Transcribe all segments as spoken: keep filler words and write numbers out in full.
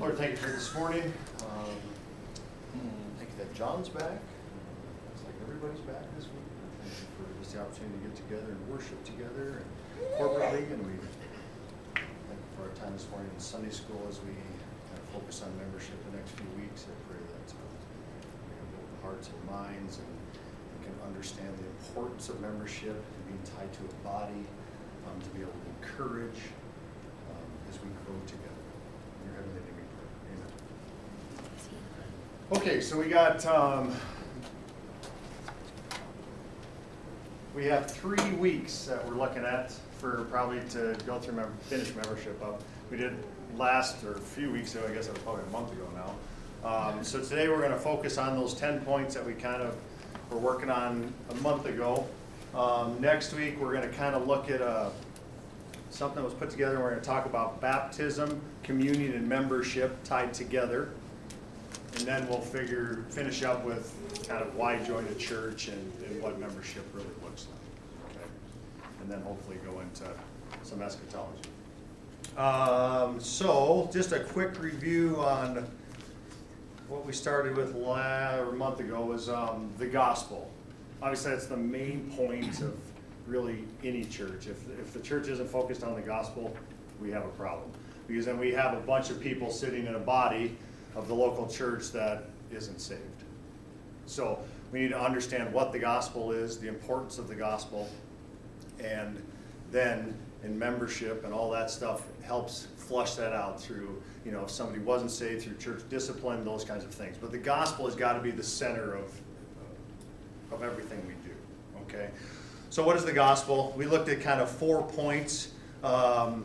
Lord, thank you for this morning. Um, thank you that John's back. It's like everybody's back this week. Thank you for just the opportunity to get together and worship together and corporately. And we thank you for our time this morning in Sunday school as we kind of focus on membership the next few weeks. I pray that uh, we have open hearts and minds and we can understand the importance of membership and being tied to a body, um, to be able to encourage um, as we grow together. In your heavenly name we pray. Amen. Okay, so we got, um, we have three weeks that we're looking at for probably to go through, mem- finish membership up. We did last, or a few weeks ago, I guess it was probably a month ago now. Um, so today we're going to focus on those ten points that we kind of were working on a month ago. Um, next week we're going to kind of look at uh, something that was put together, and we're going to talk about baptism, communion, and membership tied together. And then we'll figure, finish up with kind of why join a church and, and what membership really looks like. Okay? And then hopefully go into some eschatology. Um, so, just a quick review on what we started with la- or a month ago was um, the gospel. Obviously, that's the main point of really any church. If, if the church isn't focused on the gospel, we have a problem. Because then we have a bunch of people sitting in a body of the local church that isn't saved. So we need to understand what the gospel is, the importance of the gospel, and then in membership and all that stuff helps flush that out through, you know, if somebody wasn't saved, through church discipline, those kinds of things. But the gospel has got to be the center of, of everything we do, okay? So what is the gospel? We looked at kind of four points. Um,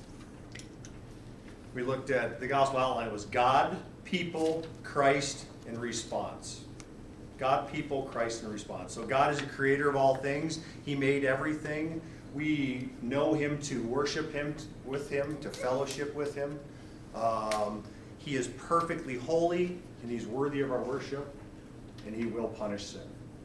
we looked at, the gospel outline was God, people, Christ, and response. God, people, Christ, and response. So God is the creator of all things. He made everything. We know him to worship him, with him, to fellowship with him. Um, he is perfectly holy, and he's worthy of our worship, and he will punish sin.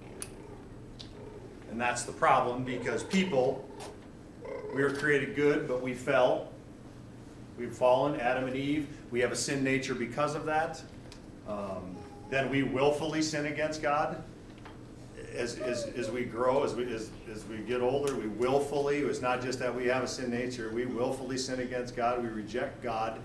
And that's the problem, because people, we were created good, but we fell. We've fallen, Adam and Eve. We have a sin nature because of that. Um, then we willfully sin against God. As, as, as we grow, as we, as, as we get older, we willfully, it's not just that we have a sin nature, we willfully sin against God, we reject God,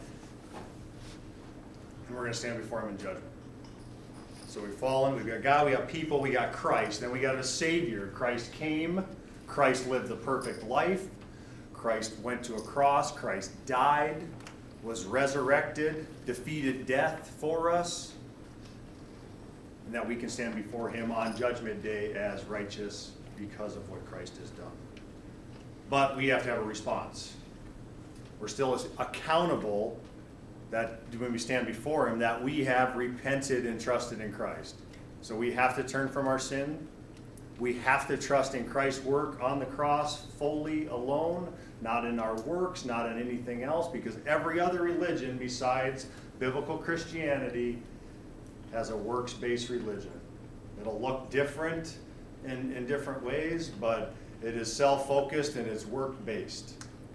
and we're going to stand before him in judgment. So we've fallen, we've got God, we got people, we got Christ, then we got a Savior. Christ came, Christ lived the perfect life, Christ went to a cross, Christ died, was resurrected, defeated death for us, and that we can stand before him on Judgment Day as righteous because of what Christ has done. But we have to have a response. We're still accountable that when we stand before him, that we have repented and trusted in Christ. So we have to turn from our sin. We have to trust in Christ's work on the cross fully alone, not in our works, not in anything else, because every other religion besides biblical Christianity has a works-based religion. It'll look different in, in different ways, but it is self-focused and it's work-based.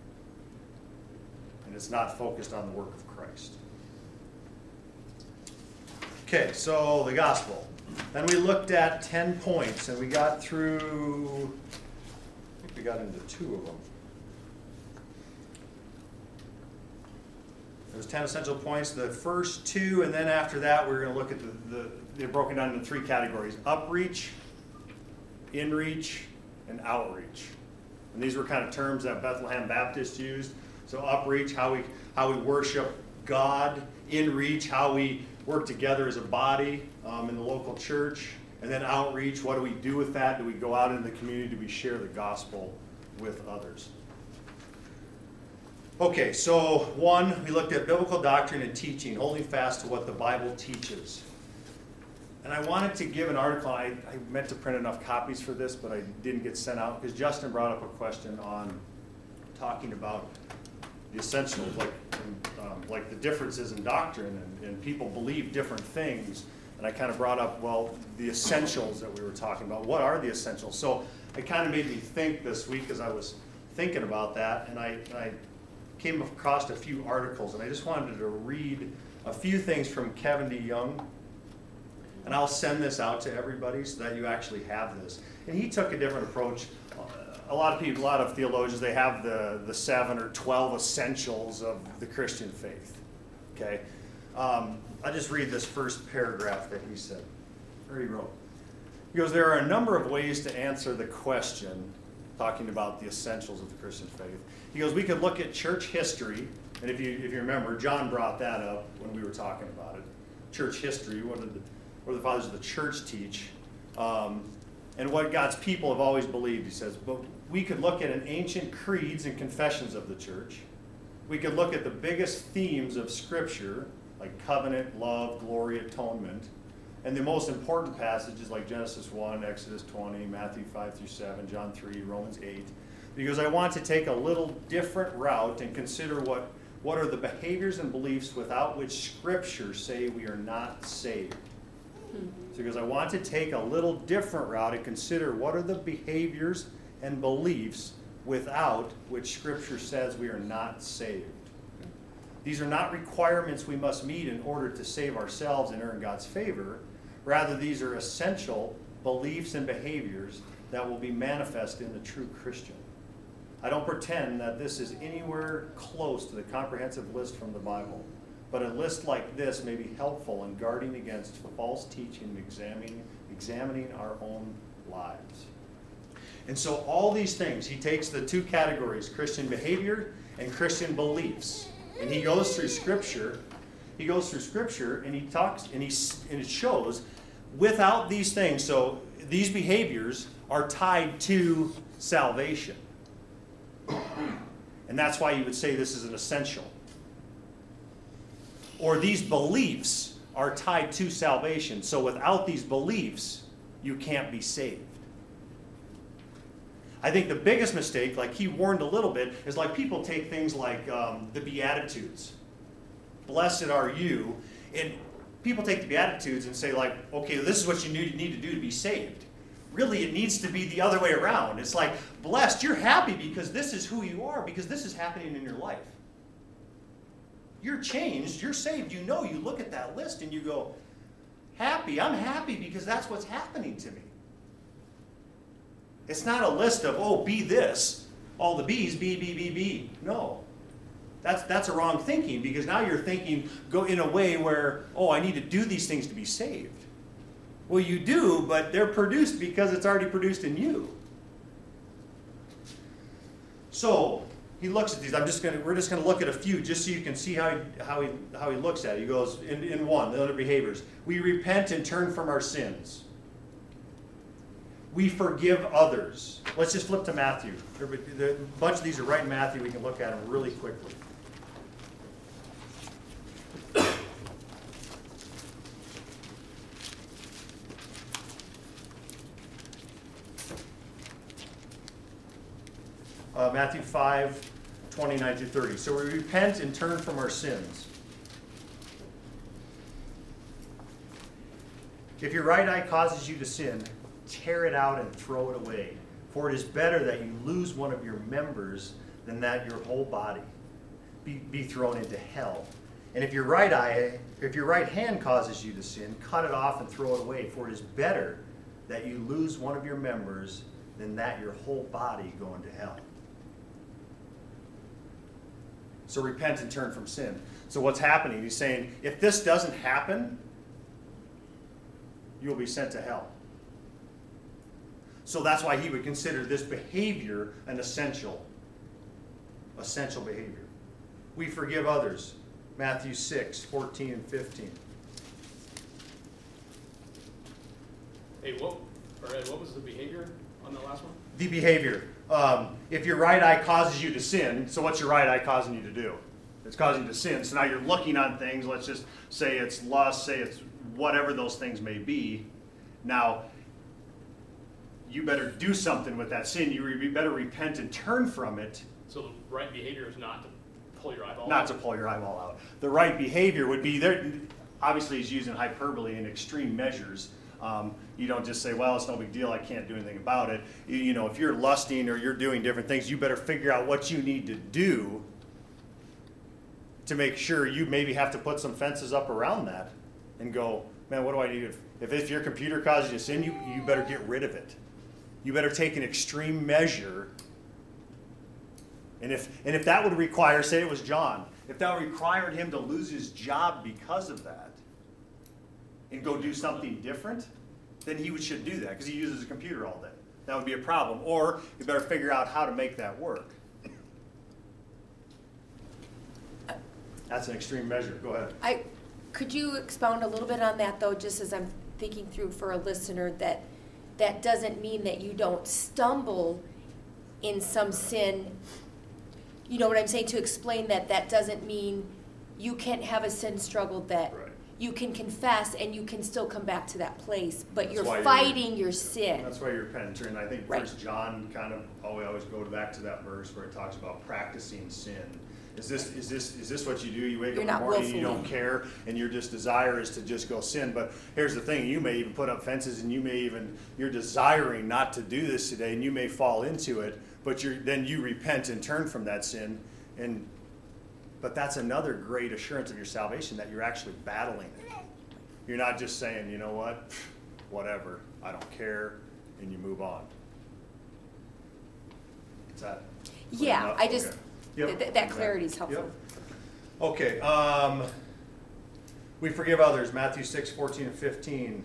And it's not focused on the work of Christ. Okay, so the gospel. Then we looked at ten points, and we got through, I think we got into two of them. There's ten essential points, the first two, and then after that we're going to look at the, the, they're broken down into three categories: upreach, inreach, and outreach. And these were kind of terms that Bethlehem Baptist used. So upreach, how we how we worship God; inreach, how we work together as a body um, in the local church; and then outreach, what do we do with that? Do we go out into the community? Do we share the gospel with others? Okay, so one, we looked at biblical doctrine and teaching, holding fast to what the Bible teaches. And I wanted to give an article. I, I meant to print enough copies for this, but I didn't get sent out because Justin brought up a question on talking about the essentials, like um, like the differences in doctrine, and, and people believe different things. And I kind of brought up, well, the essentials that we were talking about. What are the essentials? So it kind of made me think this week as I was thinking about that, and I, and I came across a few articles, and I just wanted to read a few things from Kevin DeYoung. And I'll send this out to everybody so that you actually have this. And he took a different approach. A lot of people, a lot of theologians, they have the, the seven or twelve essentials of the Christian faith. Okay? Um, I'll just read this first paragraph that he said, or he wrote. He goes, there are a number of ways to answer the question, talking about the essentials of the Christian faith. He goes, we could look at church history, and if you if you remember, John brought that up when we were talking about it. Church history, what did the, what did the fathers of the church teach? Um, and what God's people have always believed, he says. But we could look at an ancient creeds and confessions of the church. We could look at the biggest themes of Scripture, like covenant, love, glory, atonement. And the most important passages like Genesis one, Exodus twenty, Matthew five through seven, John three, Romans eight. Because I want to take a little different route and consider what, what are the behaviors and beliefs without which Scripture say we are not saved. So because I want to take a little different route and consider what are the behaviors and beliefs without which Scripture says we are not saved. These are not requirements we must meet in order to save ourselves and earn God's favor. Rather, these are essential beliefs and behaviors that will be manifest in the true Christian. I don't pretend that this is anywhere close to the comprehensive list from the Bible. But a list like this may be helpful in guarding against false teaching and examining, examining our own lives. And so all these things, he takes the two categories, Christian behavior and Christian beliefs. And he goes through Scripture, he goes through Scripture and he talks, and, he, and it shows without these things, so these behaviors are tied to salvation. And that's why you would say this is an essential. Or these beliefs are tied to salvation. So without these beliefs, you can't be saved. I think the biggest mistake, like he warned a little bit, is like people take things like um, the Beatitudes. Blessed are you. And people take the Beatitudes and say like, okay, this is what you need to do to be saved. Really, it needs to be the other way around. It's like, blessed, you're happy because this is who you are, because this is happening in your life. You're changed, you're saved. You know, you look at that list and you go, happy, I'm happy because that's what's happening to me. It's not a list of, oh, be this, all the B's, B, B, B, B. No. That's, that's a wrong thinking, because now you're thinking go in a way where, oh, I need to do these things to be saved. Well, you do, but they're produced because it's already produced in you. So he looks at these. I'm just gonna. We're just gonna look at a few, just so you can see how he how he how he looks at it. He goes in, in one, the other behaviors. We repent and turn from our sins. We forgive others. Let's just flip to Matthew. A bunch of these are right in Matthew. We can look at them really quickly. Uh, Matthew five, twenty-nine through thirty. So we repent and turn from our sins. If your right eye causes you to sin, tear it out and throw it away. For it is better that you lose one of your members than that your whole body be, be thrown into hell. And if your right eye, if your right hand causes you to sin, cut it off and throw it away. For it is better that you lose one of your members than that your whole body go into hell. So repent and turn from sin. So what's happening? He's saying, if this doesn't happen, you'll be sent to hell. So that's why he would consider this behavior an essential, essential behavior. We forgive others. Matthew six, fourteen and fifteen. Hey, what, all right, what was the behavior on the last one? The behavior. Um, if your right eye causes you to sin, so what's your right eye causing you to do? It's causing you to sin. So now you're looking on things, let's just say it's lust, say it's whatever those things may be. Now, you better do something with that sin. You better repent and turn from it. So the right behavior is not to pull your eyeball Not out? to pull your eyeball out. The right behavior would be, there. Obviously he's using hyperbole and extreme measures. Um, you don't just say, well, it's no big deal, I can't do anything about it. You, you know, if you're lusting or you're doing different things, you better figure out what you need to do to make sure you maybe have to put some fences up around that and go, man, what do I need? If, if, if your computer causes you sin, you, you better get rid of it. You better take an extreme measure. And if, and if that would require, say it was John, if that required him to lose his job because of that and go do something different, then he would, should do that because he uses a computer all day. That would be a problem. Or you better figure out how to make that work. That's an extreme measure. Go ahead. I, could you expound a little bit on that, though, just as I'm thinking through for a listener, that that doesn't mean that you don't stumble in some sin. You know what I'm saying? To explain that, that doesn't mean you can't have a sin struggle that Right. you can confess and you can still come back to that place, but That's you're why you're- fighting your sin. That's why you're repentant. And I think Right. First John kind of, oh, we always go back to that verse where it talks about practicing sin. Is this is this is this what you do? You wake You're up in the not morning and you willfully. don't care, and your just desire is to just go sin. But here's the thing: you may even put up fences, and you may even you're desiring not to do this today, and you may fall into it. But you're then you repent and turn from that sin, and but that's another great assurance of your salvation that you're actually battling it. You're not just saying, you know what, whatever, I don't care, and you move on. Is that? Yeah, enough? I just, Okay. Yep. th- that clarity is helpful. Yep. Okay, um, we forgive others, Matthew six, fourteen and fifteen.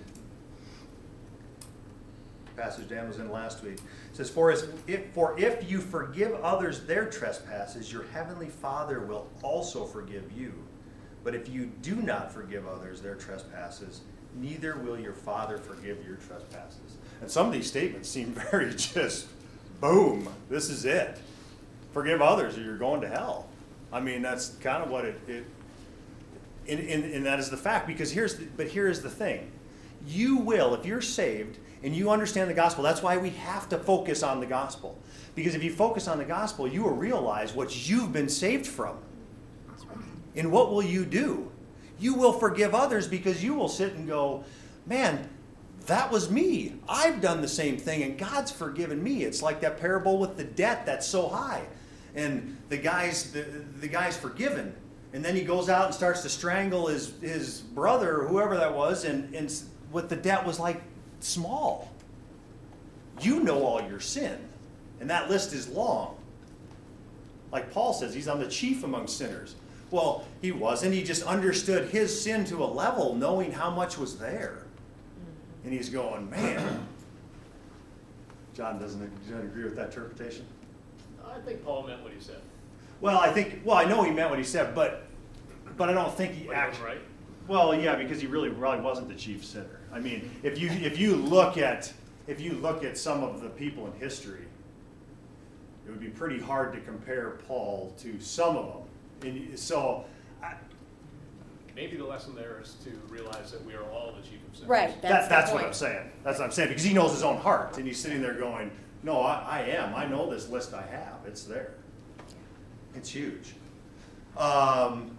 Passage Dan was in last week. It says, for, as, if, for if you forgive others their trespasses, your heavenly Father will also forgive you. But if you do not forgive others their trespasses, neither will your Father forgive your trespasses. And some of these statements seem very just, boom, this is it. Forgive others or you're going to hell. I mean, that's kind of what it, it and, and, and that is the fact, because here's the, but here is the thing. You will, if you're saved and you understand the gospel, that's why we have to focus on the gospel. Because if you focus on the gospel, you will realize what you've been saved from. And what will you do? You will forgive others because you will sit and go, man, that was me. I've done the same thing and God's forgiven me. It's like that parable with the debt that's so high. And the guy's the, the guy's forgiven. And then he goes out and starts to strangle his, his brother or whoever that was, and, and what the debt was like small. You know all your sin. And that list is long. Like Paul says, he's on the chief among sinners. Well, he wasn't. He just understood his sin to a level, knowing how much was there. And he's going, man. John doesn't, doesn't agree with that interpretation? I think Paul meant what he said. Well, I think, well, I know he meant what he said, but but I don't think he But he was actually. right. Well, yeah, because he really probably wasn't the chief sinner. I mean, if you if you look at if you look at some of the people in history, it would be pretty hard to compare Paul to some of them. And so, I, Maybe the lesson there is to realize that we are all the chief of sinners. Right, that, that's the that's what point. I'm saying. That's what I'm saying, because he knows his own heart, and he's sitting there going, "No, I, I am. I know this list I have. It's there. It's huge." Um,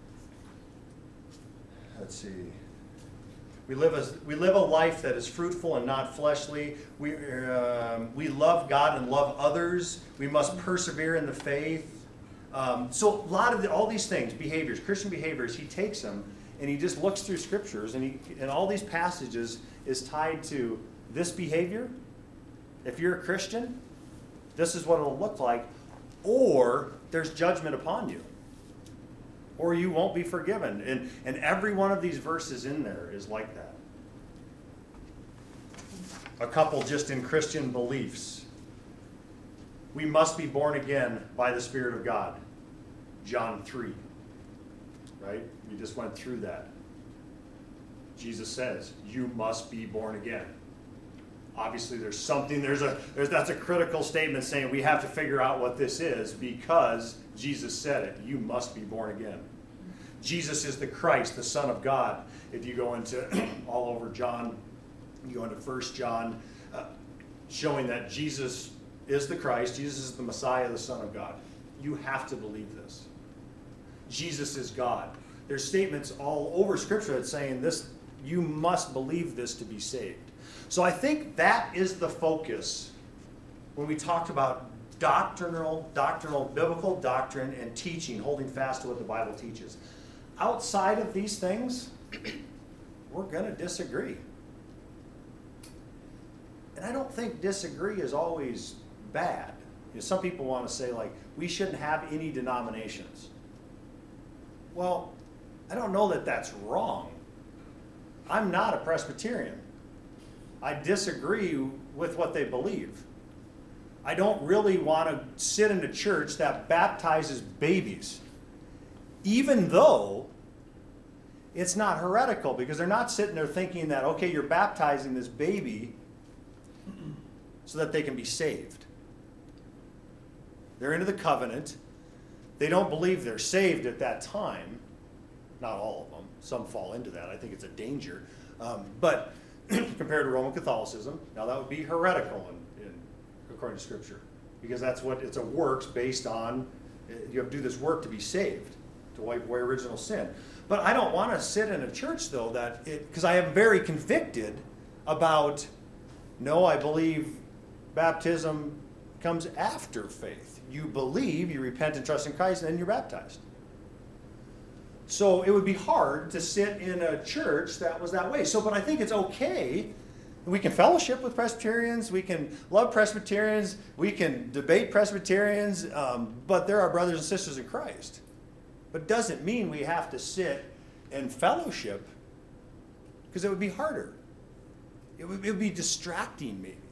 let's see. We live as we live a life that is fruitful and not fleshly. We um, we love God and love others. We must persevere in the faith. Um, so a lot of the, all these things, behaviors, Christian behaviors, he takes them and he just looks through scriptures, and he and all these passages is tied to this behavior. If you're a Christian, this is what it'll look like, or there's judgment upon you, or you won't be forgiven. And, and every one of these verses in there is like that. A couple just in Christian beliefs. We must be born again by the Spirit of God. John three. Right? We just went through that. Jesus says, you must be born again. Obviously, there's something, there's a, there's, that's a critical statement saying we have to figure out what this is because Jesus said it. You must be born again. Jesus is the Christ, the Son of God. If you go into all over John, you go into First John, uh, showing that Jesus is the Christ, Jesus is the Messiah, the Son of God. You have to believe this. Jesus is God. There's statements all over Scripture that's saying this, you must believe this to be saved. So I think that is the focus when we talked about doctrinal, doctrinal, biblical doctrine and teaching, holding fast to what the Bible teaches. Outside of these things, we're going to disagree. And I don't think disagree is always bad. You know, some people want to say, like, we shouldn't have any denominations. Well, I don't know that that's wrong. I'm not a Presbyterian. I disagree with what they believe. I don't really want to sit in a church that baptizes babies, even though it's not heretical, because they're not sitting there thinking that, okay, you're baptizing this baby so that they can be saved. They're into the covenant. They don't believe they're saved at that time. Not all of them. Some fall into that. I think it's a danger. Um, but compared to Roman Catholicism, now that would be heretical in, in, according to Scripture, because that's what it's a works based on. You have to do this work to be saved, to wipe away original sin. But I don't want to sit in a church, though, that it, because I am very convicted about, no, I believe baptism comes after faith. You believe, you repent and trust in Christ, and then you're baptized. So it would be hard to sit in a church that was that way. So, but I think it's okay. We can fellowship with Presbyterians. We can love Presbyterians. We can debate Presbyterians. Um, but they're our brothers and sisters in Christ. But it doesn't mean we have to sit and fellowship, because it would be harder. It would, it would be distracting, maybe.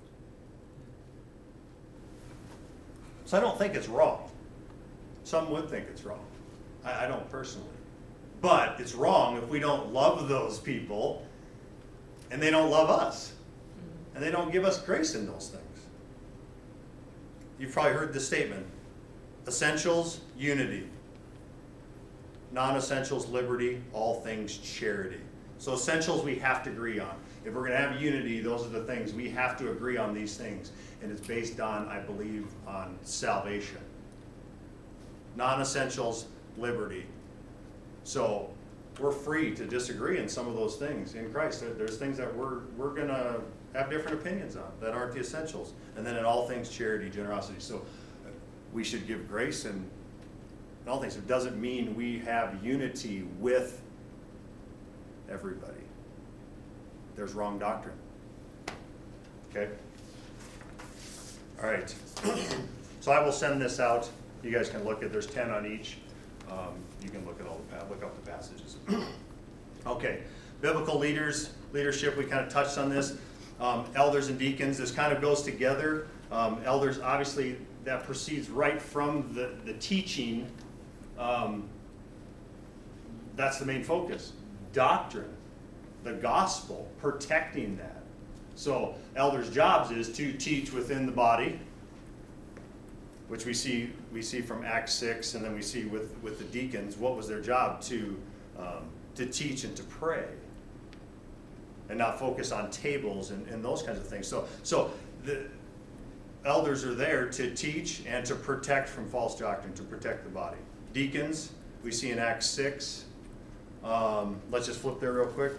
So I don't think it's wrong. Some would think it's wrong. I, I don't personally. But it's wrong if we don't love those people and they don't love us. And they don't give us grace in those things. You've probably heard the statement, essentials, unity. Non-essentials, liberty. All things, charity. So essentials we have to agree on. If we're going to have unity, those are the things. We have to agree on these things. And it's based on, I believe, on salvation. Non-essentials, liberty. So we're free to disagree in some of those things in Christ. There, there's things that we're we're going to have different opinions on that aren't the essentials. And then in all things, charity, generosity. So we should give grace in, in all things. It doesn't mean we have unity with everybody. There's wrong doctrine. Okay? All right. So I will send this out. You guys can look at, there's ten on each. Um, you can look at all the, look up the passages. Okay. Biblical leaders, leadership, we kind of touched on this. Um, elders and deacons, this kind of goes together. Um, elders, obviously, that proceeds right from the, the teaching. Um, that's the main focus. Doctrine, the gospel, protecting that. So elders' jobs is to teach within the body, which we see we see from Acts six, and then we see with, with the deacons, what was their job? To um, to teach and to pray, and not focus on tables and, and those kinds of things. So so the elders are there to teach and to protect from false doctrine, to protect the body. Deacons, we see in Acts six. Um, let's just flip there real quick.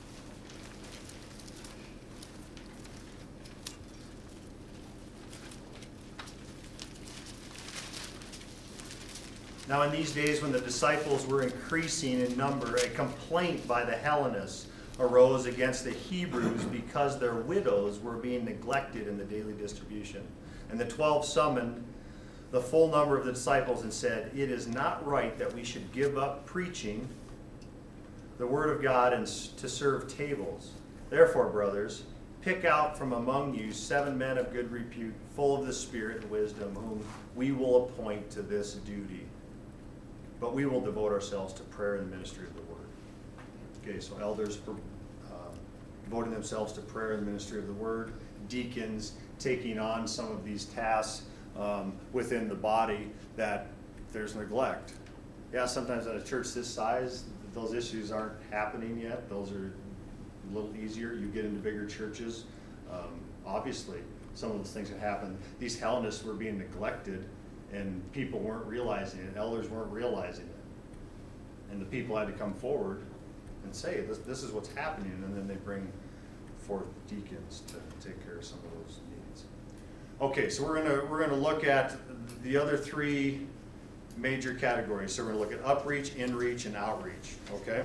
Now in these days when the disciples were increasing in number, a complaint by the Hellenists arose against the Hebrews because their widows were being neglected in the daily distribution. And the twelve summoned the full number of the disciples and said, "It is not right that we should give up preaching the word of God and to serve tables. Therefore, brothers, pick out from among you seven men of good repute, full of the Spirit and wisdom, whom we will appoint to this duty. But we will devote ourselves to prayer and the ministry of the word." Okay, so elders uh, devoting themselves to prayer and the ministry of the word. Deacons taking on some of these tasks um, within the body that there's neglect. Yeah, sometimes at a church this size, those issues aren't happening yet. Those are a little easier. You get into bigger churches. Um, obviously, some of those things that happen. These Hellenists were being neglected, and people weren't realizing it. Elders weren't realizing it. And the people had to come forward and say, this, this is what's happening, and then they bring forth deacons to take care of some of those needs. Okay, so we're gonna we're gonna look at the other three major categories. So we're gonna look at upreach, inreach, and outreach. Okay.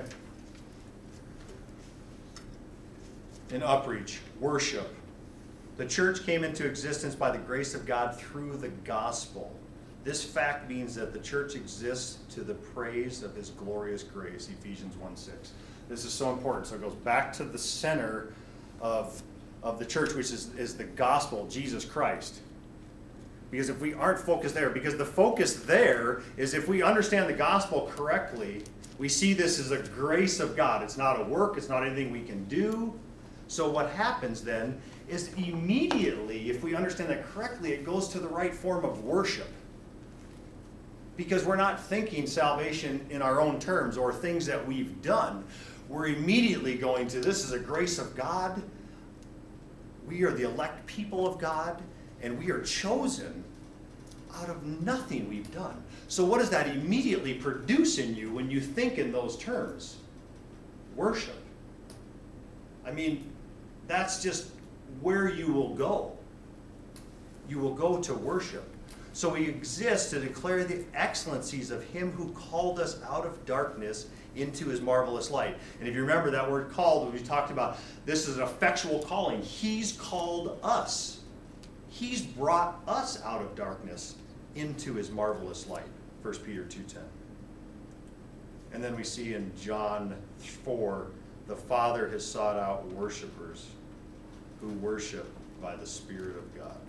In upreach, worship. The church came into existence by the grace of God through the gospel. This fact means that the church exists to the praise of his glorious grace, Ephesians one six. This is so important. So it goes back to the center of, of the church, which is, is the gospel, Jesus Christ. Because if we aren't focused there, because the focus there is if we understand the gospel correctly, we see this as a grace of God. It's not a work, it's not anything we can do. So what happens then is immediately, if we understand that correctly, it goes to the right form of worship. Because we're not thinking salvation in our own terms or things that we've done. We're immediately going to, this is a grace of God. We are the elect people of God, and we are chosen out of nothing we've done. So what does that immediately produce in you when you think in those terms? Worship. I mean, that's just where you will go. You will go to worship. So we exist to declare the excellencies of him who called us out of darkness into his marvelous light. And if you remember that word called, we talked about, this is an effectual calling. He's called us. He's brought us out of darkness into his marvelous light. First Peter two ten. And then we see in John four, the Father has sought out worshipers who worship by the Spirit of God.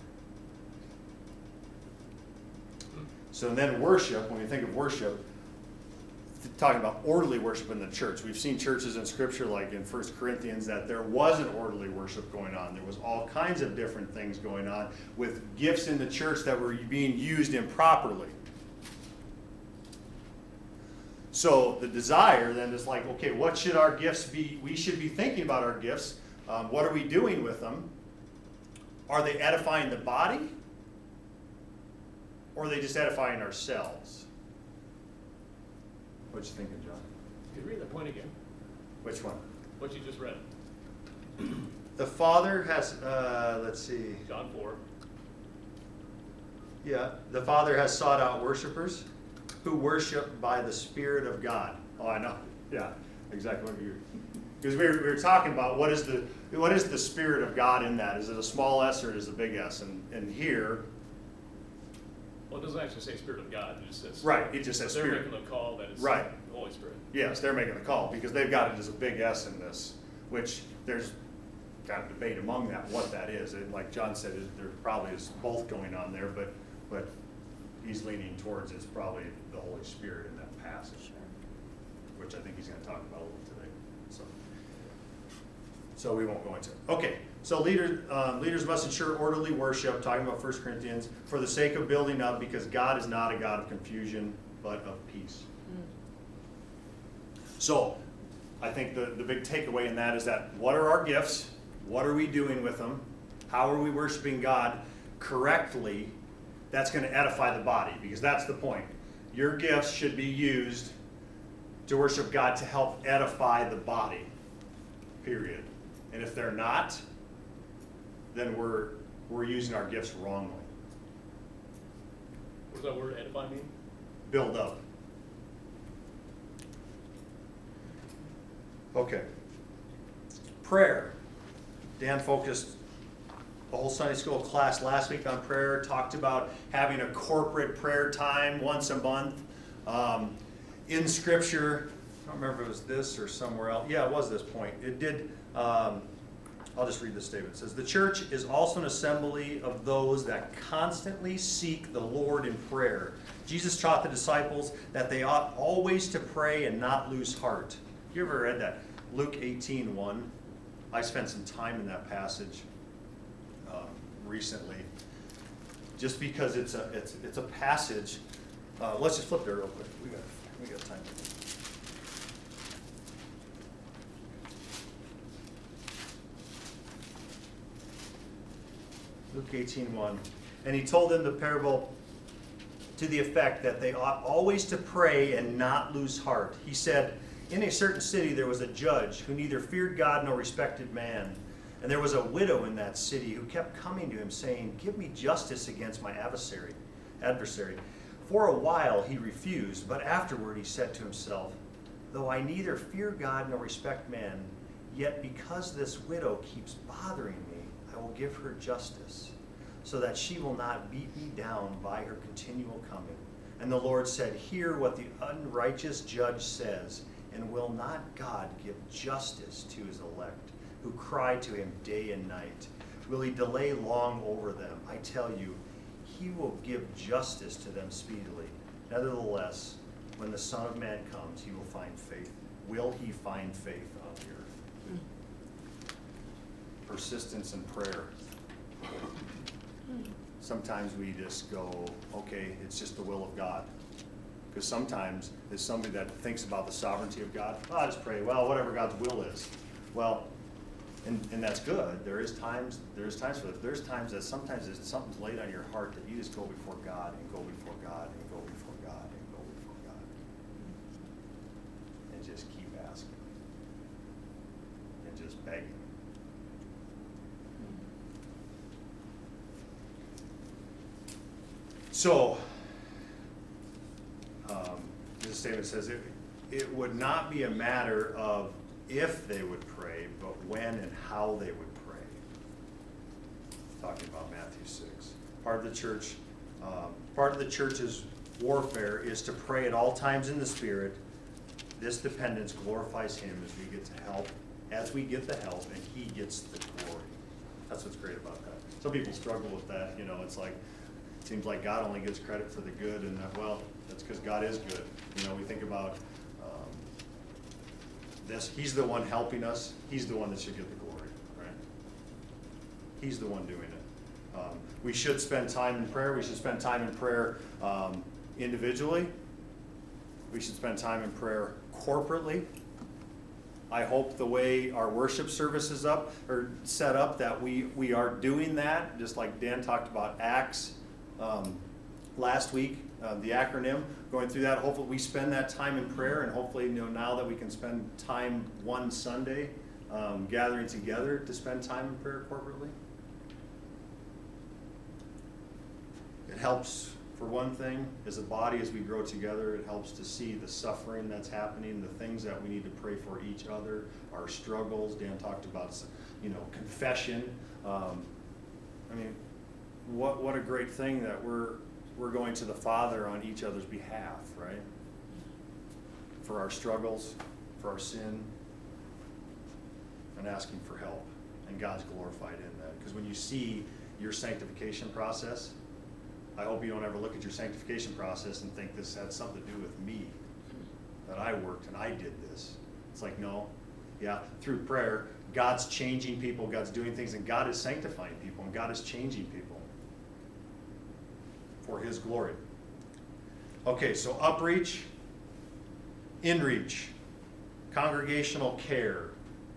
So then worship, when we think of worship, talking about orderly worship in the church. We've seen churches in Scripture, like in First Corinthians, that there wasn't orderly worship going on. There was all kinds of different things going on with gifts in the church that were being used improperly. So the desire then is like, okay, what should our gifts be? We should be thinking about our gifts. Um, what are we doing with them? Are they edifying the body? Or are they just edifying ourselves? What you thinking, John? Could you read that point again? Which one? What you just read? The Father has, uh, let's see. John four. Yeah, the Father has sought out worshipers who worship by the Spirit of God. Oh, I know. Yeah, exactly what you. Because we were, we were talking about what is the what is the Spirit of God in that? Is it a small s or is it a big S? And and here. Well, it doesn't actually say Spirit of God. It just says. Right. It just says they're Spirit. They're making the call that it's right. the Holy Spirit. Yes, they're making the call because they've got it as a big S in this, which there's kind of debate among that what that is. And like John said, there probably is both going on there, but but he's leaning towards it's probably the Holy Spirit in that passage, Sure. which I think he's going to talk about a little today. So, so we won't go into it. Okay, so leaders um, leaders must ensure orderly worship. Talking about First Corinthians for the sake of building up, because God is not a God of confusion, but of peace. So, I think the, the big takeaway in that is that what are our gifts? What are we doing with them? How are we worshiping God correctly? That's going to edify the body, because that's the point. Your gifts should be used to worship God to help edify the body, period. And if they're not, then we're we're using our gifts wrongly. What does that word edify mean? Build up. Okay. Prayer. Dan focused the whole Sunday school class last week on prayer, talked about having a corporate prayer time once a month. Um, in Scripture, I don't remember if it was this or somewhere else. Yeah, it was this point. It did, um, I'll just read this statement. It says, the church is also an assembly of those that constantly seek the Lord in prayer. Jesus taught the disciples that they ought always to pray and not lose heart. You ever read that? Luke eighteen one. I spent some time in that passage um, recently, just because it's a it's it's a passage. Uh, let's just flip there real quick. We got we got time. Luke eighteen one, and he told them the parable to the effect that they ought always to pray and not lose heart. He said, in a certain city there was a judge who neither feared God nor respected man. And there was a widow in that city who kept coming to him saying, "Give me justice against my adversary." adversary. For a while he refused, but afterward he said to himself, "Though I neither fear God nor respect men, yet because this widow keeps bothering me, I will give her justice, so that she will not beat me down by her continual coming." And the Lord said, "Hear what the unrighteous judge says, and will not God give justice to his elect, who cry to him day and night? Will he delay long over them? I tell you, he will give justice to them speedily. Nevertheless, when the Son of Man comes, he will find faith. Will he find faith on the earth?" Persistence in prayer. Sometimes we just go, okay, it's just the will of God. Because sometimes there's somebody that thinks about the sovereignty of God. Oh, I just pray, well, whatever God's will is. Well, and, and that's good. There is times, there's times for it. There's times that sometimes it's something's laid on your heart that you just go before God and go before God and go before God and go before God. And just keep asking. And just begging. So, um, this statement says it, it would not be a matter of if they would pray, but when and how they would pray. Talking about Matthew six. Part of the church, um, part of the church's warfare is to pray at all times in the Spirit. This dependence glorifies Him as we get to help, as we get the help, and He gets the glory. That's what's great about that. Some people struggle with that. You know, it's like, it seems like God only gives credit for the good, and that, well, that's because God is good. You know, we think about um, this. He's the one helping us. He's the one that should get the glory, right? He's the one doing it. Um, we should spend time in prayer. We should spend time in prayer um, individually. We should spend time in prayer corporately. I hope the way our worship service is up or set up that we, we are doing that, just like Dan talked about Acts um, last week, uh, the acronym, going through that. Hopefully we spend that time in prayer, and hopefully, you know, now that we can spend time one Sunday um, gathering together to spend time in prayer corporately. It helps, for one thing, as a body, as we grow together, it helps to see the suffering that's happening, the things that we need to pray for each other, our struggles. Dan talked about, you know, confession. Um, I mean, what what a great thing that we're we're going to the Father on each other's behalf, right? For our struggles, for our sin, and asking for help. And God's glorified in that. Because when you see your sanctification process, I hope you don't ever look at your sanctification process and think this had something to do with me, that I worked and I did this. It's like, no. Yeah, through prayer, God's changing people, God's doing things, and God is sanctifying people, and God is changing people for His glory. Okay, so upreach, inreach, congregational care.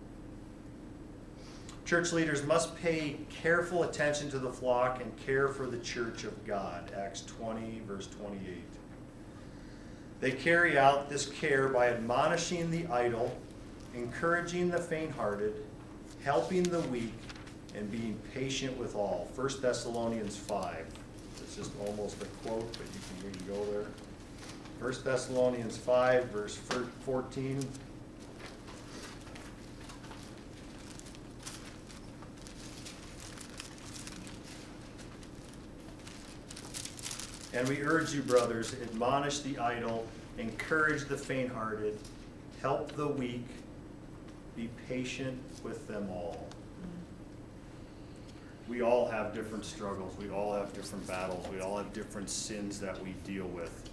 Church leaders must pay careful attention to the flock and care for the church of God. Acts twenty, verse twenty-eight. They carry out this care by admonishing the idle, encouraging the faint-hearted, helping the weak, and being patient with all. First Thessalonians five. It's just almost a quote, but you can, we can go there. First Thessalonians five, verse fourteen. And we urge you, brothers, admonish the idle, encourage the faint-hearted, help the weak, be patient with them all. We all have different struggles. We all have different battles. We all have different sins that we deal with.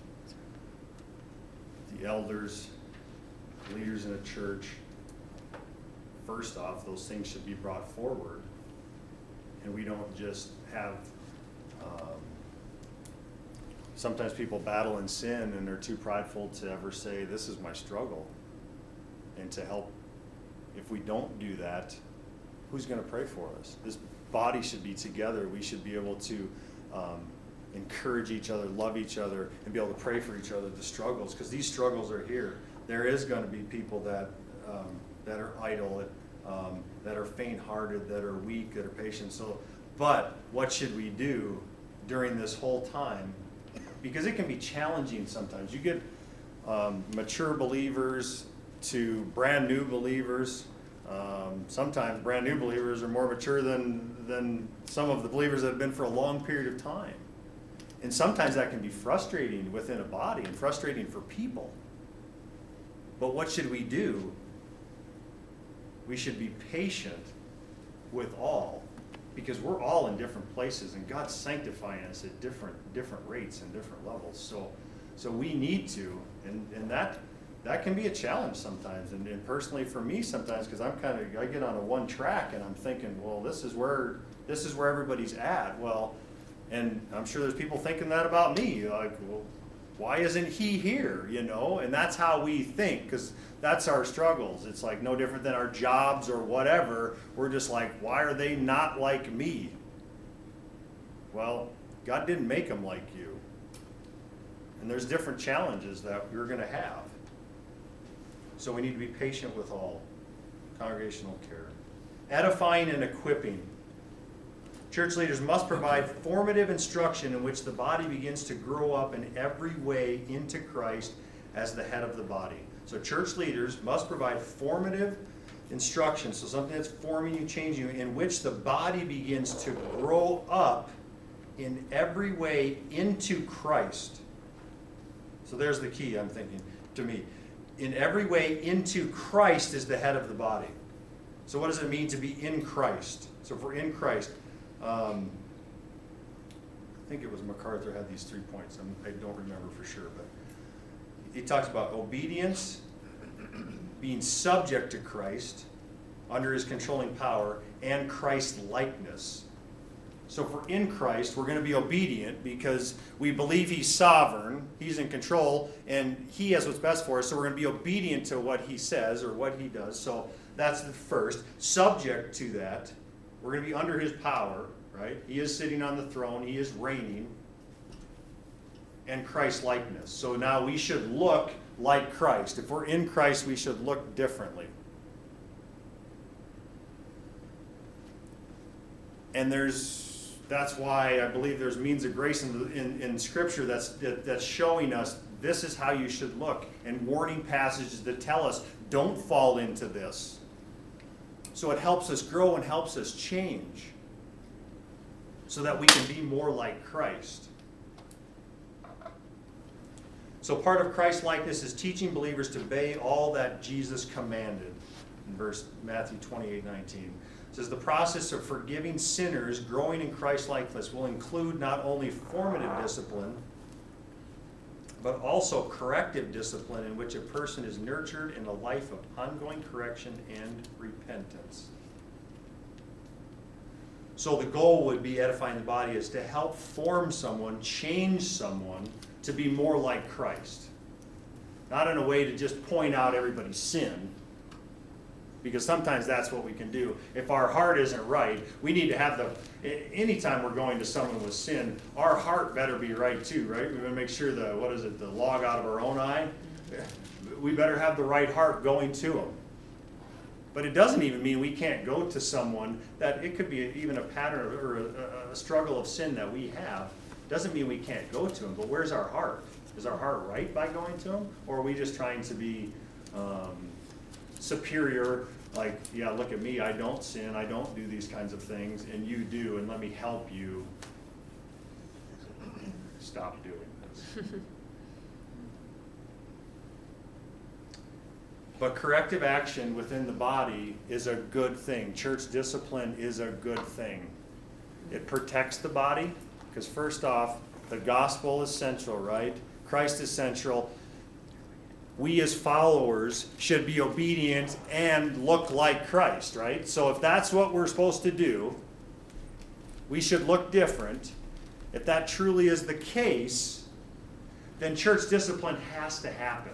The elders, leaders in a church, first off, those things should be brought forward. And we don't just have... Um, Sometimes people battle in sin and they're too prideful to ever say, this is my struggle. And to help, if we don't do that, who's going to pray for us? This body should be together. We should be able to um, encourage each other, love each other, and be able to pray for each other, the struggles, because these struggles are here. There is going to be people that um, that are idle. um, that are faint-hearted, that are weak, that are patient. So, but what should we do during this whole time? Because it can be challenging sometimes. You get um, mature believers to brand new believers. Um, sometimes brand new believers are more mature than, than some of the believers that have been for a long period of time. And sometimes that can be frustrating within a body and frustrating for people. But what should we do? We should be patient with all, because we're all in different places and God's sanctifying us at different different rates and different levels. So so we need to, and, and that that can be a challenge sometimes. And, and personally for me sometimes, because I'm kind of I get on a one track and I'm thinking, well, this is where this is where everybody's at. Well, and I'm sure there's people thinking that about me, like, well, why isn't he here, you know? And that's how we think, because that's our struggles. It's like no different than our jobs or whatever. We're just like, why are they not like me? Well, God didn't make them like you. And there's different challenges that we're going to have. So we need to be patient with all. Congregational care. Edifying and equipping. Church leaders must provide formative instruction in which the body begins to grow up in every way into Christ as the head of the body. So church leaders must provide formative instruction, so something that's forming you, changing you, in which the body begins to grow up in every way into Christ. So there's the key, I'm thinking, to me. In every way into Christ is the head of the body. So what does it mean to be in Christ? So if we're in Christ, Um, I think it was MacArthur had these three points. I'm, I don't remember for sure, but he talks about obedience, being subject to Christ, under his controlling power, and Christ-likeness. So if we're in Christ, we're going to be obedient because we believe he's sovereign, he's in control, and he has what's best for us, so we're going to be obedient to what he says or what he does. So that's the first. Subject to that, we're going to be under his power, right? He is sitting on the throne. He is reigning. And Christ-likeness. So now we should look like Christ. If we're in Christ, we should look differently. And there's, that's why I believe there's means of grace in, the, in, in Scripture that's, that, that's showing us this is how you should look. And warning passages that tell us, don't fall into this. So it helps us grow and helps us change so that we can be more like Christ. So part of Christ-likeness is teaching believers to obey all that Jesus commanded. In verse Matthew twenty-eight nineteen. It says the process of forgiving sinners, growing in Christ-likeness, will include not only formative discipline, but also corrective discipline in which a person is nurtured in a life of ongoing correction and repentance. So the goal would be edifying the body is to help form someone, change someone to be more like Christ. Not in a way to just point out everybody's sin, because sometimes that's what we can do. If our heart isn't right, we need to have the, anytime we're going to someone with sin, our heart better be right too, right? We better make sure the, what is it, the log out of our own eye? We better have the right heart going to them. But it doesn't even mean we can't go to someone that it could be even a pattern or a, a struggle of sin that we have. Doesn't mean we can't go to them, but where's our heart? Is our heart right by going to them? Or are we just trying to be um, superior, like, yeah, look at me, I don't sin, I don't do these kinds of things, and you do, and let me help you stop doing this. But corrective action within the body is a good thing. Church discipline is a good thing. It protects the body, because first off, the gospel is central, right? Christ is central. We as followers should be obedient and look like Christ, right? So if that's what we're supposed to do, we should look different. If that truly is the case, then church discipline has to happen.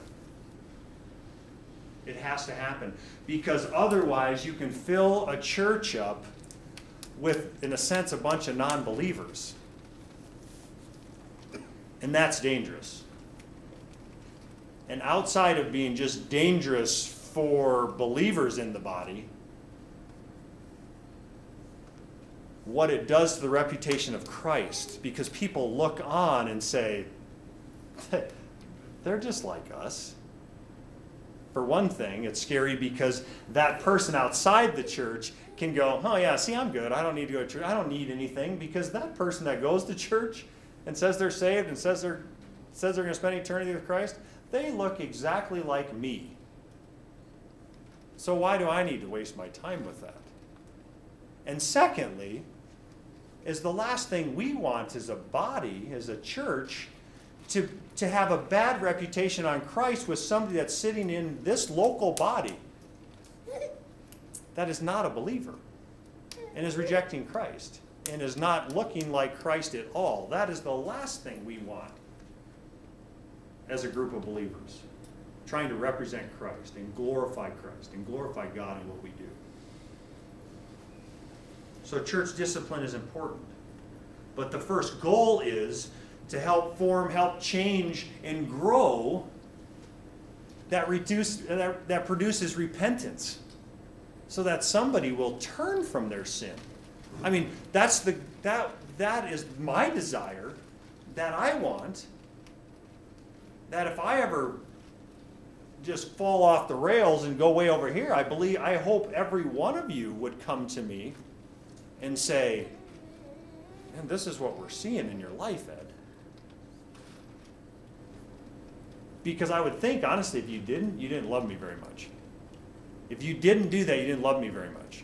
It has to happen. Because otherwise you can fill a church up with, in a sense, a bunch of non-believers. And that's dangerous. And outside of being just dangerous for believers in the body, what it does to the reputation of Christ, because people look on and say, they're just like us. For one thing, it's scary because that person outside the church can go, oh yeah, see, I'm good. I don't need to go to church. I don't need anything, because that person that goes to church and says they're saved and says they're says they're going to spend eternity with Christ, they look exactly like me. So why do I need to waste my time with that? And secondly, is the last thing we want as a body, as a church, to, to have a bad reputation on Christ with somebody that's sitting in this local body that is not a believer and is rejecting Christ and is not looking like Christ at all. That is the last thing we want as a group of believers, trying to represent Christ and glorify Christ and glorify God in what we do. So church discipline is important. But the first goal is to help form, help change, and grow that, reduce, that, that produces repentance, so that somebody will turn from their sin. I mean, that's the that that is my desire, that I want, that if I ever just fall off the rails and go way over here, I believe, I hope every one of you would come to me and say, man, this is what we're seeing in your life, Ed. Because I would think, honestly, if you didn't, you didn't love me very much. If you didn't do that, you didn't love me very much.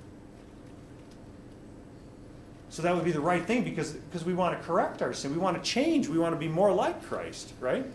So that would be the right thing, because, because we want to correct our sin. We want to change. We want to be more like Christ, right?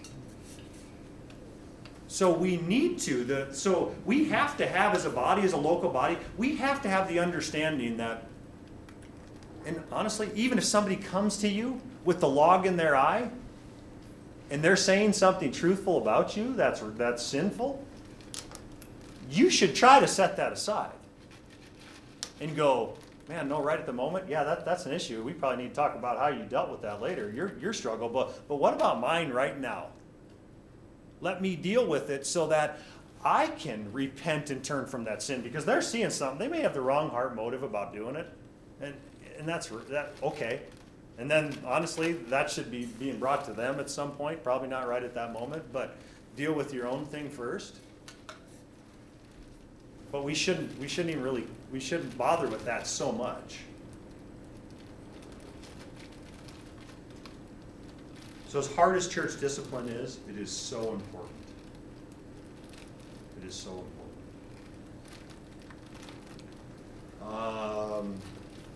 So we need to. The, so we have to have, as a body, as a local body, we have to have the understanding that, and honestly, even if somebody comes to you with the log in their eye, and they're saying something truthful about you that's, that's sinful, you should try to set that aside and go, man, no, right at the moment, yeah, that, that's an issue. We probably need to talk about how you dealt with that later, your, your struggle. But, but what about mine right now? Let me deal with it so that I can repent and turn from that sin, because they're seeing something. They may have the wrong heart motive about doing it, and, and that's that okay. And then, honestly, that should be being brought to them at some point, probably not right at that moment, but deal with your own thing first. But we shouldn't, we shouldn't even really, we shouldn't bother with that so much. So as hard as church discipline is, it is so important. It is so important. Um,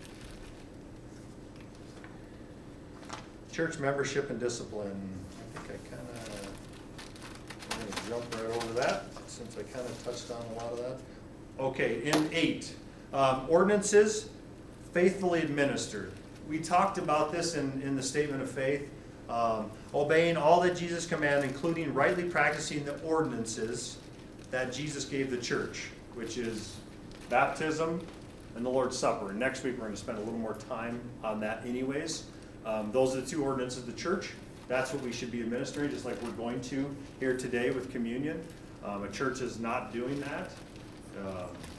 church membership and discipline. I think I kind of, I'm going to jump right over that, since I kind of touched on a lot of that. Okay, in eight, um, ordinances faithfully administered. We talked about this in, in the statement of faith. Um, obeying all that Jesus commanded, including rightly practicing the ordinances that Jesus gave the church, which is baptism and the Lord's Supper. And next week we're going to spend a little more time on that anyways. Um, those are the two ordinances of the church. That's what we should be administering, just like we're going to here today with communion. Um, a church is not doing that. Um,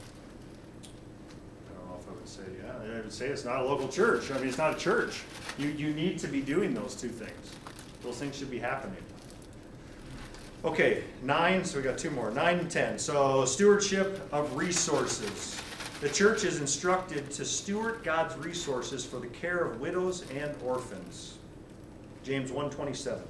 I don't know if I would say, yeah, I would say it's not a local church. I mean, it's not a church. You, you need to be doing those two things. Those things should be happening. Okay, nine, so we got two more. Nine and ten. So stewardship of resources. The church is instructed to steward God's resources for the care of widows and orphans. James one twenty-seven.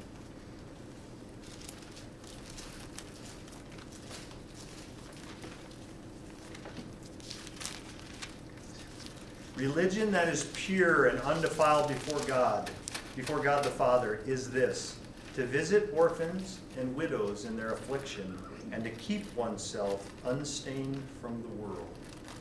Religion that is pure and undefiled before God, before God the Father, is this: to visit orphans and widows in their affliction, and to keep oneself unstained from the world.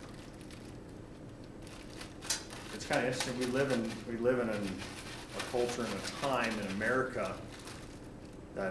It's kind of interesting. We live in we live in an, a culture and a time in America that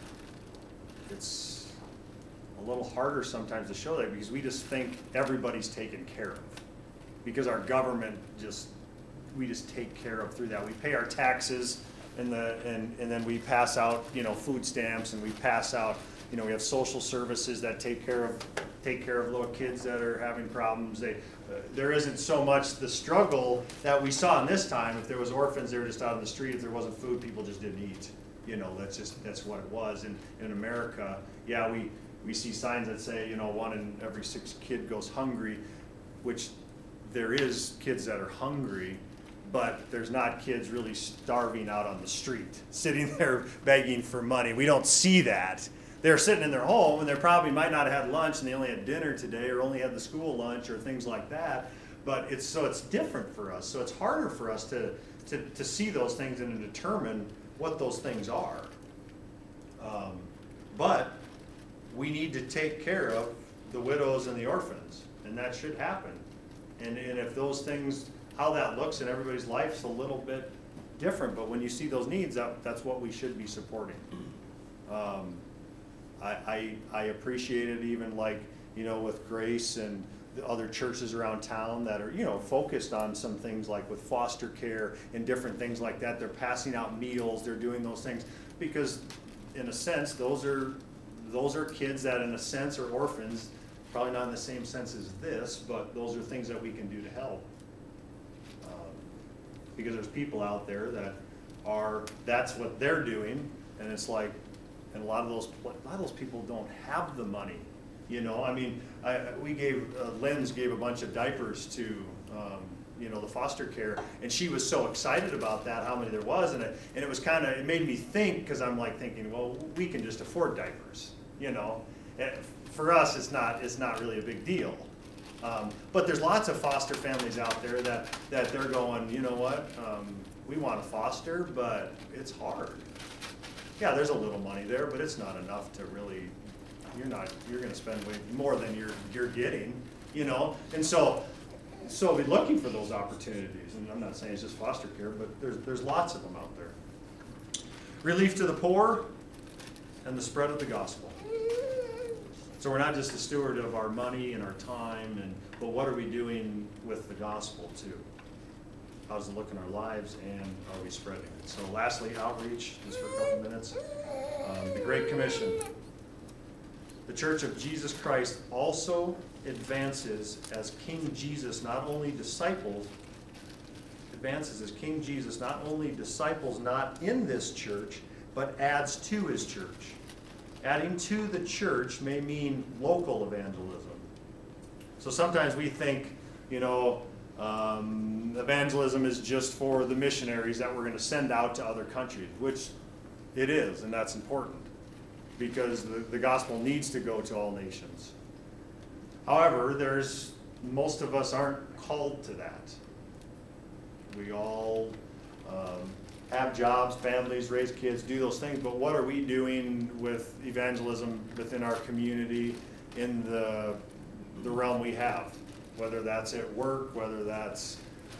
it's a little harder sometimes to show that, because we just think everybody's taken care of. Because our government just, we just take care of through that. We pay our taxes, and the and, and then we pass out, you know, food stamps, and we pass out, you know, we have social services that take care of take care of little kids that are having problems. They, uh, there isn't so much the struggle that we saw in this time. If there was orphans, they were just out on the street. If there wasn't food, people just didn't eat. You know, that's just, that's what it was. And in America, yeah, we, we see signs that say, you know, one in every six kid goes hungry, which there is kids that are hungry, but there's not kids really starving out on the street, sitting there begging for money. We don't see that. They're sitting in their home, and they probably might not have had lunch, and they only had dinner today, or only had the school lunch, or things like that. But it's so it's different for us. So it's harder for us to to, to see those things and to determine what those things are. Um, but we need to take care of the widows and the orphans, and that should happen. And and if those things, how that looks in everybody's life is a little bit different, but when you see those needs, that, that's what we should be supporting. Um, I, I, I appreciate it even like, you know, with Grace and the other churches around town that are, you know, focused on some things like with foster care and different things like that. They're passing out meals, they're doing those things because in a sense, those are, those are kids that in a sense are orphans, probably not in the same sense as this, but those are things that we can do to help. Um, because there's people out there that are, that's what they're doing, and it's like, and a lot of those, a lot of those people don't have the money, you know. I mean, I, we gave uh, Lynn's gave a bunch of diapers to, um, you know, the foster care, and she was so excited about that, how many there was, and it, and it was kind of, it made me think, because I'm like thinking, well, we can just afford diapers, you know. And for us, it's not, it's not really a big deal. Um, but there's lots of foster families out there that that they're going, you know what, um, we want to foster, but it's hard. Yeah, there's a little money there, but it's not enough to really, you're not, you're gonna spend way more than you're, you're getting, you know? And so, so we're looking for those opportunities, and I'm not saying it's just foster care, but there's, there's lots of them out there. Relief to the poor and the spread of the gospel. So we're not just a steward of our money and our time, and but what are we doing with the gospel too? How does it look in our lives, and are we spreading it? So lastly, outreach, just for a couple minutes. Um, the Great Commission. The Church of Jesus Christ also advances as King Jesus, not only disciples, advances as King Jesus, not only disciples not in this church, but adds to his church. Adding to the church may mean local evangelism. So sometimes we think, you know, Um, evangelism is just for the missionaries that we're going to send out to other countries, which it is, and that's important because the, the gospel needs to go to all nations. However, there's most of us aren't called to that. We all um, have jobs, families, raise kids, do those things, but what are we doing with evangelism within our community in the, the realm we have? Whether that's at work, whether that's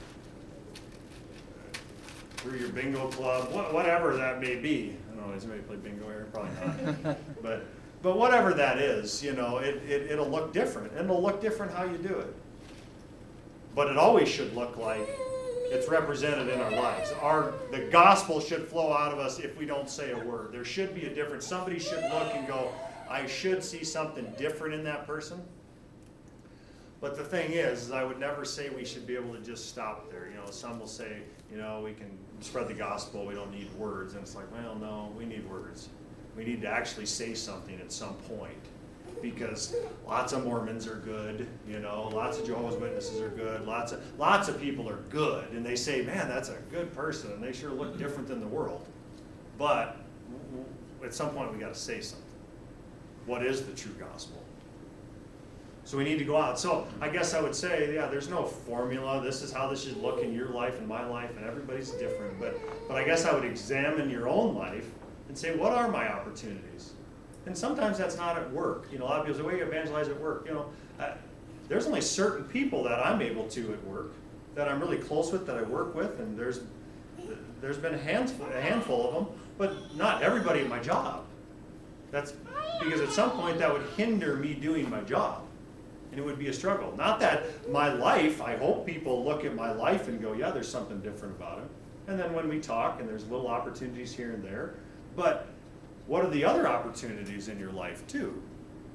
through your bingo club, wh- whatever that may be. I don't know, does anybody play bingo here? Probably not. but but whatever that is, you know, it, it, it'll look different. And it'll look different how you do it. But it always should look like it's represented in our lives. Our the gospel should flow out of us if we don't say a word. There should be a difference. Somebody should look and go, I should see something different in that person. But the thing is, is I would never say we should be able to just stop there. You know, some will say, you know, we can spread the gospel, we don't need words. And it's like, well, no, we need words. We need to actually say something at some point. Because lots of Mormons are good, you know, lots of Jehovah's Witnesses are good, lots of lots of people are good. And they say, man, that's a good person, and they sure look different than the world. But at some point we got to say something. What is the true gospel? So we need to go out. So I guess I would say, yeah, there's no formula. This is how this should look in your life and my life, and everybody's different. But but I guess I would examine your own life and say, what are my opportunities? And sometimes that's not at work. You know, a lot of people say, well, you evangelize at work. You know, uh, there's only certain people that I'm able to at work that I'm really close with, that I work with, and there's there's been a handful, a handful of them, but not everybody at my job. That's because at some point that would hinder me doing my job. And it would be a struggle. Not that my life, I hope people look at my life and go, yeah, there's something different about it. And then when we talk, and there's little opportunities here and there, but what are the other opportunities in your life too?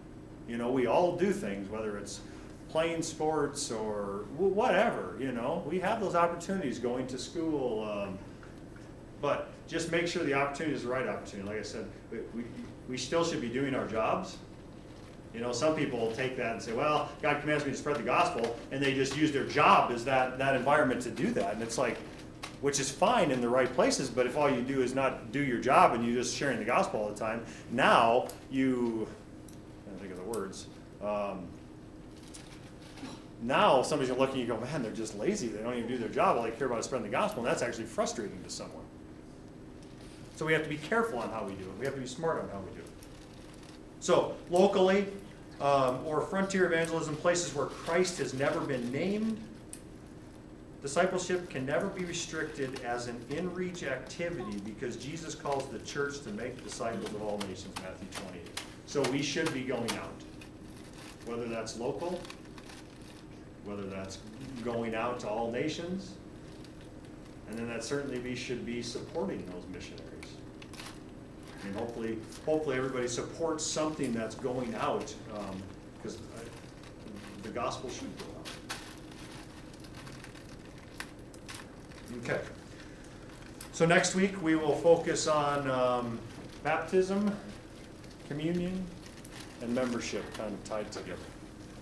You know, we all do things, whether it's playing sports or wh- whatever, you know. We have those opportunities going to school. Um, but just make sure the opportunity is the right opportunity. Like I said, we, we, we still should be doing our jobs. You know, some people will take that and say, well, God commands me to spread the gospel, and they just use their job as that, that environment to do that. And it's like, which is fine in the right places, but if all you do is not do your job and you're just sharing the gospel all the time, now you, I can't think of the words, um, now somebody's gonna look at you and go, man, they're just lazy. They don't even do their job. All they care about is spreading the gospel, and that's actually frustrating to someone. So we have to be careful on how we do it. We have to be smart on how we do it. So locally, um, or frontier evangelism, places where Christ has never been named, discipleship can never be restricted as an in-reach activity because Jesus calls the church to make disciples of all nations, Matthew twenty-eight. So we should be going out, whether that's local, whether that's going out to all nations, and then that certainly we should be supporting those missionaries. I mean, hopefully, hopefully everybody supports something that's going out, because um, the gospel should go out. Okay. So next week we will focus on um, baptism, communion, and membership kind of tied together.